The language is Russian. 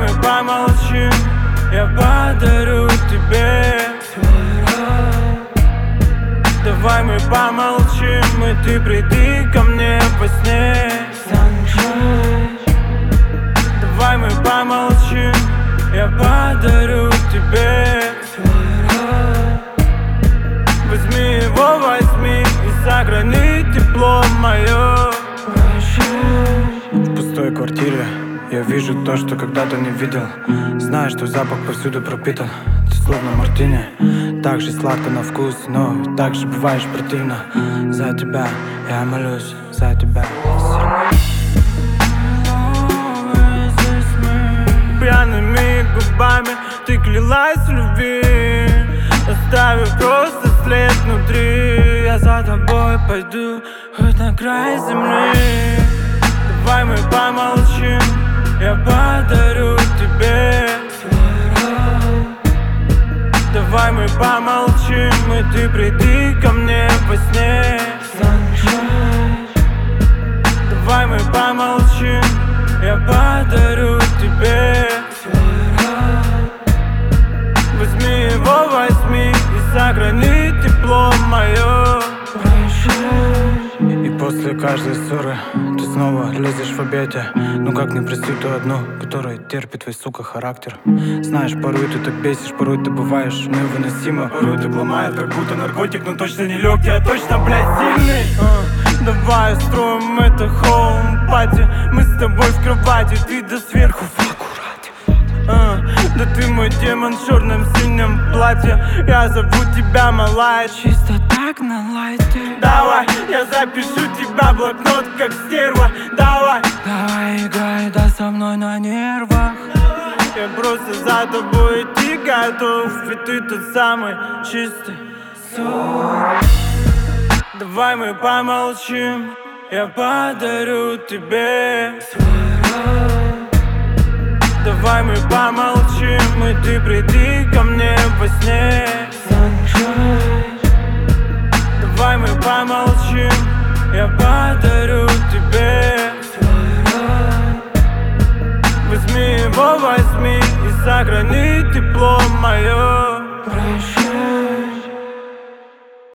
мы помолчим, я подарю тебе свой рай. Давай мы помолчим, и ты приди ко мне во сне. Давай мы помолчим, я подарю тебе свой рай. Возьми его, возьми и сохрани тепло мое. В пустой квартире я вижу то, что когда-то не видел. Знаю, что запах повсюду пропитан. Ты словно мартини, так же сладко на вкус, но так же бываешь противно. За тебя я молюсь, за тебя. Пьяными губами ты клялась в любви, оставив просто след внутри. Я за тобой пойду хоть на край земли. Давай мы помолчим, я подарю тебе свой рай. Давай мы помолчим, и ты приди ко мне во сне. Давай мы помолчим, я подарю тебе свой рай. Возьми его, возьми и сохрани тепло мое. И после каждой ссоры ты снова лезешь в объятия. Ну как не простить ту одну, которая терпит твой, сука, характер. Знаешь, порой ты так бесишь, порой ты бываешь невыносимо. Порой ты ломает, как будто наркотик, но точно не легкий, а точно, блядь, сильный. Давай устроим это хоум-пати. Мы с тобой в кровати, ты до сверху в аккурате. Да ты мой демон в черном синем платье. Я зову тебя, малая, чисто так на лайте. Давай, я запишу тебя в блокнот, как стерва. Давай, давай, играй, да со мной на нервах. Я просто за тобой идти готов, ведь ты тот самый чистый сон. Давай мы помолчим, я подарю тебе свой рай. Давай мы помолчим, и ты приди ко мне во сне. Давай мы помолчим, я подарю тебе свой рай. Возьми его, возьми и сохрани тепло мое.